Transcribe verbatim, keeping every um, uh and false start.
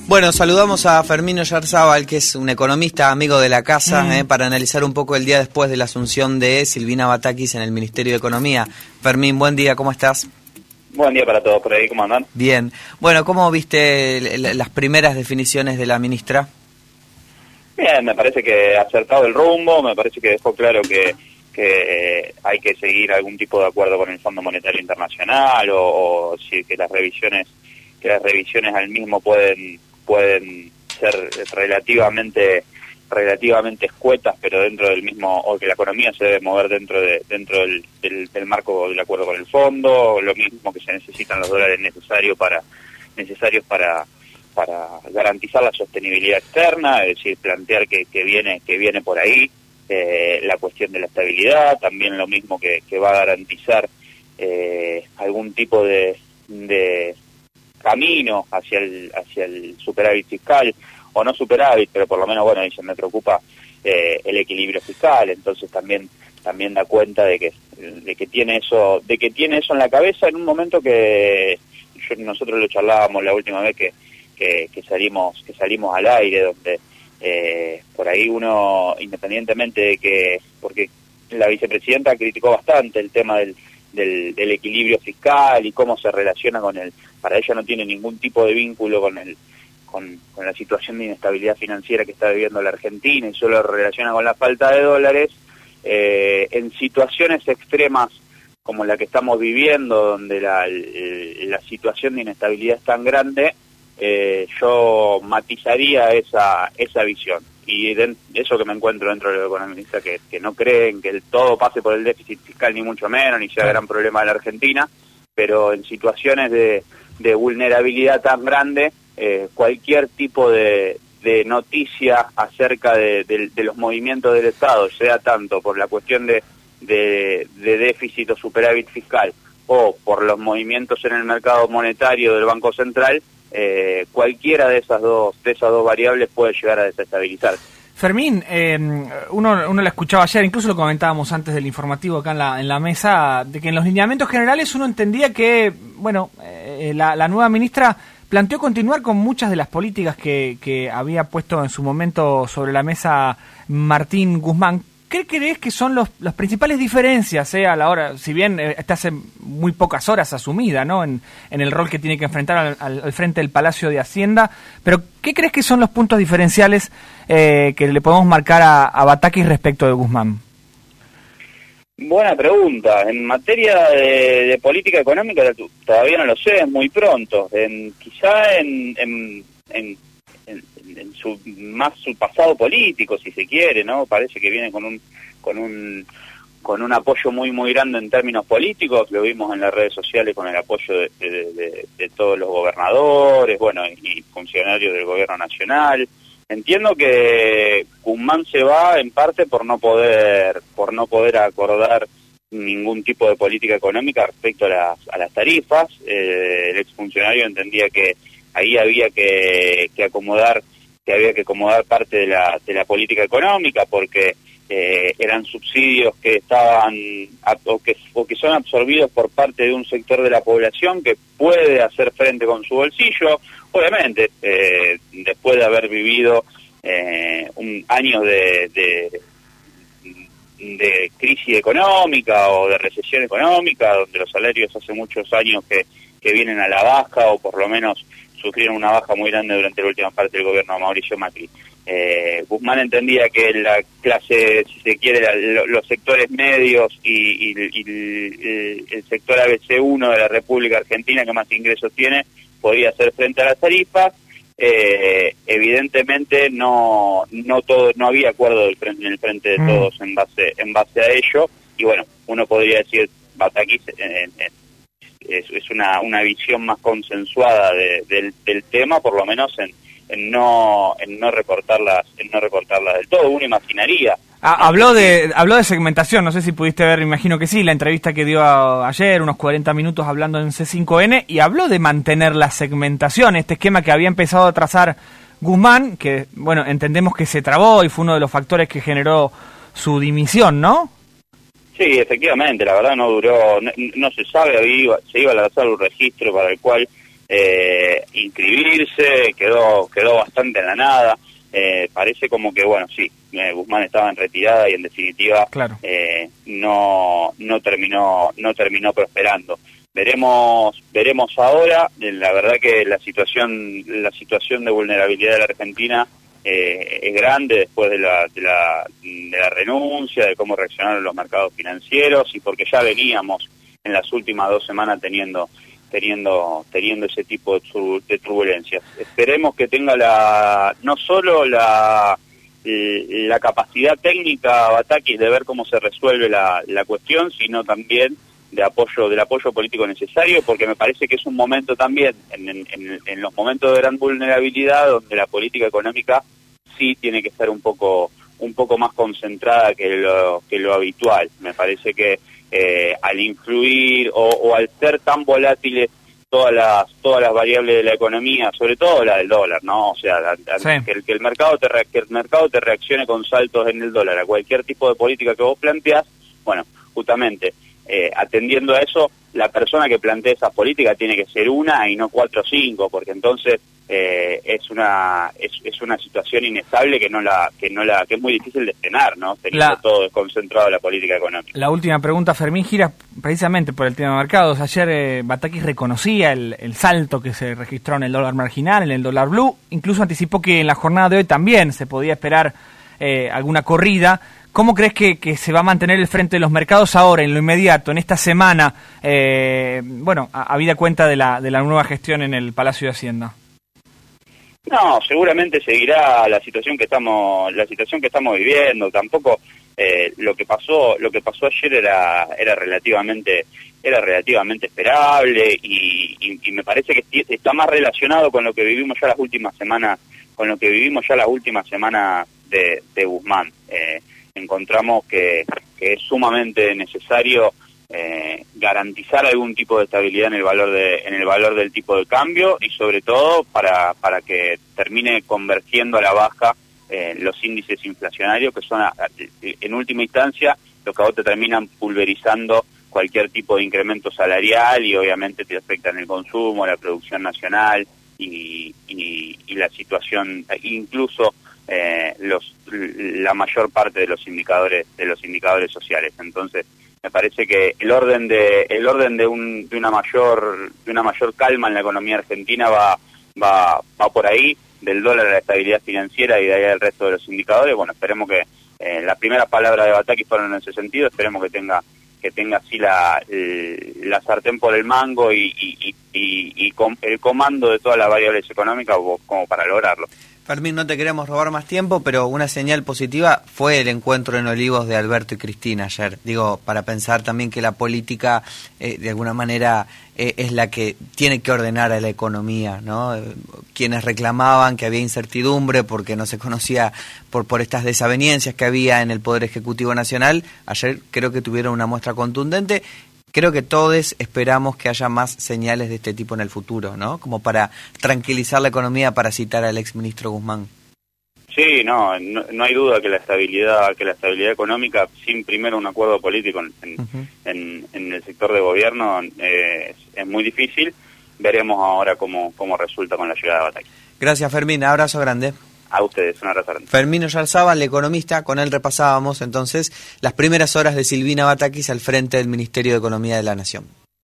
Bueno, saludamos a Fermín Oyarzábal, que es un economista, amigo de la casa, mm. eh, para analizar un poco el día después de la asunción de Silvina Batakis en el Ministerio de Economía. Fermín, buen día, ¿cómo estás? Buen día para todos, por ahí, ¿cómo andan? Bien. Bueno, ¿cómo viste las primeras definiciones de la ministra? Bien, me parece que ha acertado el rumbo, me parece que dejó claro que, que hay que seguir algún tipo de acuerdo con el Fondo Monetario Internacional o, o si que las revisiones que las revisiones al mismo pueden pueden ser relativamente relativamente escuetas, pero dentro del mismo, o que la economía se debe mover dentro de dentro del, del, del marco del acuerdo con el fondo, lo mismo que se necesitan los dólares necesarios para necesarios para para garantizar la sostenibilidad externa, es decir, plantear que, que viene que viene por ahí eh, la cuestión de la estabilidad, también lo mismo que, que va a garantizar eh, algún tipo de, de camino hacia el hacia el superávit fiscal, o no superávit, pero por lo menos, bueno, dicen, me preocupa eh, el equilibrio fiscal, entonces también también da cuenta de que de que tiene eso de que tiene eso en la cabeza en un momento que yo, nosotros lo charlábamos la última vez que que, que salimos que salimos al aire, donde eh, por ahí uno, independientemente de que, porque la vicepresidenta criticó bastante el tema del Del, del equilibrio fiscal y cómo se relaciona con el, para ella no tiene ningún tipo de vínculo con el con, con la situación de inestabilidad financiera que está viviendo la Argentina y solo relaciona con la falta de dólares, eh, en situaciones extremas como la que estamos viviendo, donde la, la situación de inestabilidad es tan grande, eh, yo matizaría esa esa visión. Y de eso que me encuentro dentro de los economistas que, que no creen que el todo pase por el déficit fiscal, ni mucho menos, ni sea gran problema de la Argentina, pero en situaciones de, de vulnerabilidad tan grande, eh, cualquier tipo de, de noticia acerca de, de, de los movimientos del Estado, sea tanto por la cuestión de, de, de déficit o superávit fiscal, o por los movimientos en el mercado monetario del Banco Central, Eh, cualquiera de esas dos de esas dos variables puede llegar a desestabilizar. Fermín, eh, uno, uno la escuchaba ayer, incluso lo comentábamos antes del informativo acá en la, en la mesa, de que en los lineamientos generales uno entendía que, bueno, eh, la, la nueva ministra planteó continuar con muchas de las políticas que, que había puesto en su momento sobre la mesa Martín Guzmán. ¿Qué crees que son los, las principales diferencias eh, a la hora, si bien eh, está hace muy pocas horas asumida, ¿no?, en, en el rol que tiene que enfrentar al, al, al frente del Palacio de Hacienda, pero ¿qué crees que son los puntos diferenciales eh, que le podemos marcar a, a Batakis respecto de Guzmán? Buena pregunta. En materia de, de política económica todavía no lo sé, es muy pronto. En, quizá en... en, en En, en su más su pasado político, si se quiere, ¿no? Parece que viene con un con un con un apoyo muy muy grande en términos políticos, lo vimos en las redes sociales con el apoyo de, de, de, de todos los gobernadores, bueno, y funcionarios del gobierno nacional. Entiendo que Guzmán se va en parte por no poder por no poder acordar ningún tipo de política económica respecto a las a las tarifas. Eh, el exfuncionario entendía que ahí había que, que acomodar que había que acomodar parte de la de la política económica porque eh, eran subsidios que estaban o que o que son absorbidos por parte de un sector de la población que puede hacer frente con su bolsillo, obviamente eh, después de haber vivido eh, un años de, de de crisis económica o de recesión económica, donde los salarios hace muchos años que, que vienen a la baja o por lo menos sufrieron una baja muy grande durante la última parte del gobierno de Mauricio Macri. Eh, Guzmán entendía que la clase, si se quiere, la, los sectores medios y, y, y el, el sector A B C uno de la República Argentina que más ingresos tiene, podía hacer frente a las tarifas. Eh, evidentemente no no todo no había acuerdo del frente, en el frente de todos en base en base a ello, y bueno, uno podría decir Batakis eh, eh, es, es una una visión más consensuada de, del, del tema, por lo menos en, en no en no recortarlas en no recortarlas del todo. Uno imaginaría. Ah, habló de habló de segmentación, no sé si pudiste ver, imagino que sí, la entrevista que dio a, ayer, unos cuarenta minutos hablando en C cinco N, y habló de mantener la segmentación, este esquema que había empezado a trazar Guzmán, que, bueno, entendemos que se trabó y fue uno de los factores que generó su dimisión, ¿no? Sí, efectivamente, la verdad no duró, no, no se sabe, iba, se iba a lanzar un registro para el cual eh, inscribirse, quedó quedó bastante en la nada. Eh, parece como que, bueno, sí, eh, Guzmán estaba en retirada y en definitiva claro. eh, no no terminó no terminó prosperando. Veremos veremos ahora. La verdad que la situación la situación de vulnerabilidad de la Argentina eh, es grande después de la, de la de la renuncia, de cómo reaccionaron los mercados financieros y porque ya veníamos en las últimas dos semanas teniendo teniendo teniendo ese tipo de, de turbulencias. Esperemos que tenga la no solo la la capacidad técnica Batakis de ver cómo se resuelve la, la cuestión, sino también de apoyo del apoyo político necesario, porque me parece que es un momento también en, en, en los momentos de gran vulnerabilidad donde la política económica sí tiene que estar un poco un poco más concentrada que lo que lo habitual. Me parece que eh, al influir o, o al ser tan volátiles todas las todas las variables de la economía, sobre todo la del dólar, ¿no? O sea, la, la, sí. que, el, que el mercado te re, que el mercado te reaccione con saltos en el dólar a cualquier tipo de política que vos planteás, bueno, justamente eh, atendiendo a eso, la persona que plantea esa política tiene que ser una y no cuatro o cinco, porque entonces eh, es una es, es una situación inestable que no la que no la que es muy difícil de frenar, ¿no? Teniendo la, todo desconcentrado en la política económica. La última pregunta, Fermín, gira precisamente por el tema de mercados. Ayer eh, Batakis reconocía el, el salto que se registró en el dólar marginal, en el dólar blue, incluso anticipó que en la jornada de hoy también se podía esperar eh, alguna corrida. ¿Cómo crees que, que se va a mantener el frente de los mercados ahora, en lo inmediato, en esta semana, eh, bueno, a, habida cuenta de la, de la nueva gestión en el Palacio de Hacienda? No, seguramente seguirá la situación que estamos, la situación que estamos viviendo. Tampoco eh, lo que pasó, lo que pasó ayer era, era relativamente, era relativamente esperable y, y, y me parece que está más relacionado con lo que vivimos ya las últimas semanas, con lo que vivimos ya las últimas semanas de, de Guzmán. Eh, encontramos que, que es sumamente necesario eh, garantizar algún tipo de estabilidad en el valor de en el valor del tipo de cambio y sobre todo para para que termine convergiendo a la baja eh, los índices inflacionarios que son a, a, en última instancia los que a vos te terminan pulverizando cualquier tipo de incremento salarial y obviamente te afectan el consumo, la producción nacional y, y, y la situación incluso Eh, los la mayor parte de los indicadores de los indicadores sociales. Entonces me parece que el orden de el orden de un de una mayor de una mayor calma en la economía argentina va va va por ahí, del dólar a la estabilidad financiera y de ahí al resto de los indicadores. Bueno, esperemos que eh, las primeras palabras de Batakis fueron en ese sentido. Esperemos que tenga que tenga así la la sartén por el mango y y, y, y, y com, el comando de todas las variables económicas como para lograrlo. Fermín, no te queremos robar más tiempo, pero una señal positiva fue el encuentro en Olivos de Alberto y Cristina ayer. Digo, para pensar también que la política, eh, de alguna manera, eh, es la que tiene que ordenar a la economía, ¿no? Eh, quienes reclamaban que había incertidumbre porque no se conocía por, por estas desavenencias que había en el Poder Ejecutivo Nacional, ayer creo que tuvieron una muestra contundente. Creo que todos esperamos que haya más señales de este tipo en el futuro, ¿no? Como para tranquilizar la economía, para citar al exministro Guzmán. Sí, no, no, no hay duda que la estabilidad, que la estabilidad económica, sin primero un acuerdo político en, en, uh-huh. en, en el sector de gobierno, eh, es, es muy difícil. Veremos ahora cómo, cómo resulta con la llegada de Batakis. Gracias, Fermín. Abrazo grande. A ustedes, un abrazo grande. Fermín Oyarzábal, el economista, con él repasábamos entonces las primeras horas de Silvina Batakis al frente del Ministerio de Economía de la Nación.